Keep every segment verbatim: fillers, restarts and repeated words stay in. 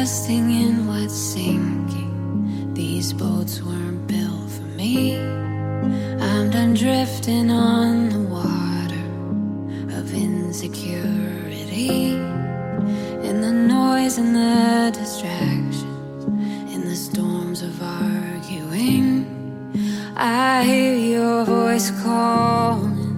trusting in what's sinking. These boats weren't built for me. I'm done drifting on the water of insecurity, in the noise and the distractions, in the storms of arguing. I hear your voice calling,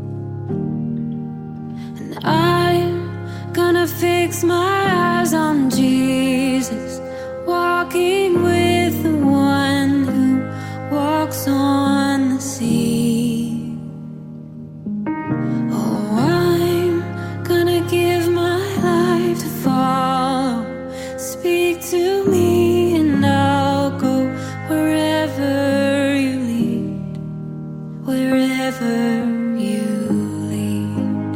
and I'm gonna fix my eyes on Jesus, walking with the one who walks on the sea. Oh, I'm gonna give my life to follow. Speak to me and I'll go wherever you lead, wherever you lead.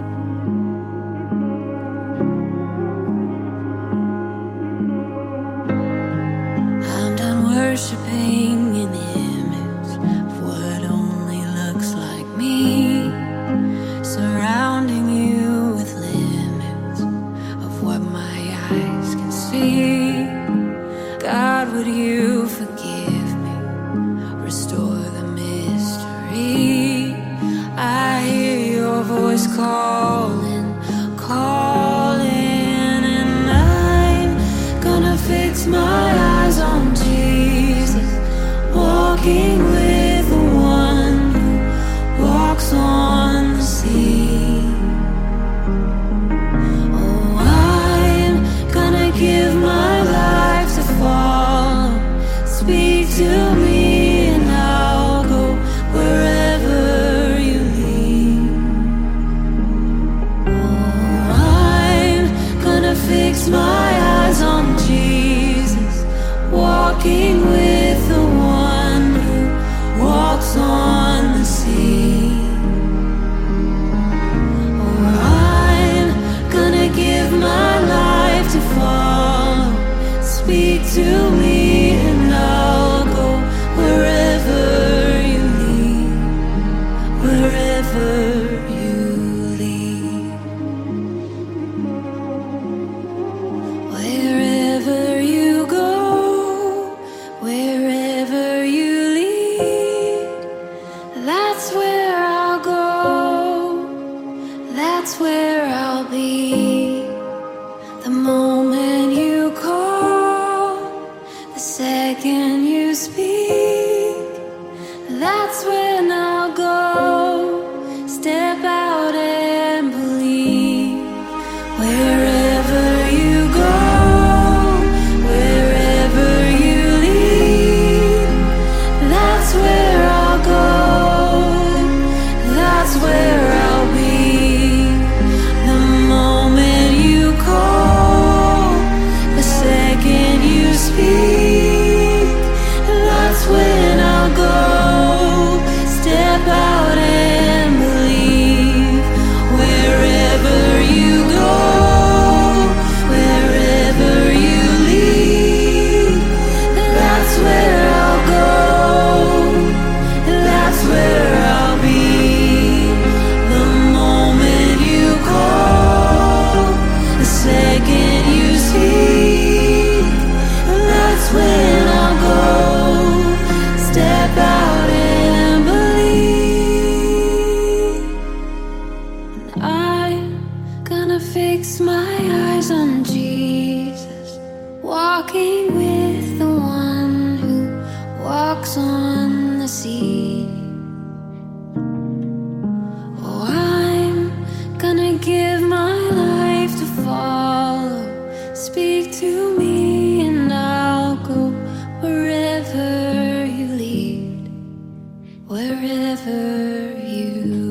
I'm done worshiping an image of what only looks like me, surrounding you with limits of what my eyes can see. God, would you forgive me, restore the mystery? I hear your voice calling, calling, and I'm gonna fix my eyes on Jesus, walking with the one who walks on the sea. Oh, I'm gonna give my life to follow. Speak to me and I'll go wherever you lead. Oh, I'm gonna fix my eyes on Jesus, walking with the one who walks on the sea. Oh, I'm gonna give my life to follow. Speak to me and I'll go wherever you lead, wherever you lead. Wherever you go, wherever you lead, that's where I'll go, that's where I'll be. The moment you call, the second you speak, that's when I'll go. Step out and believe. Wherever you go, wherever you lead, that's where I'll go, that's where I'll be. The moment you call, the second you speak, that's when I'll go. Step out and believe. Wherever you go, wherever you lead, that's where I'll go, that's where I'll be. The moment you call, the second you speak, that's when I'll go. Step out and believe. And I'm gonna fix my eyes on Jesus, walking with the one who walks on the sea. Oh, I'm gonna give my life to follow. Speak to me and I'll go wherever you lead, wherever you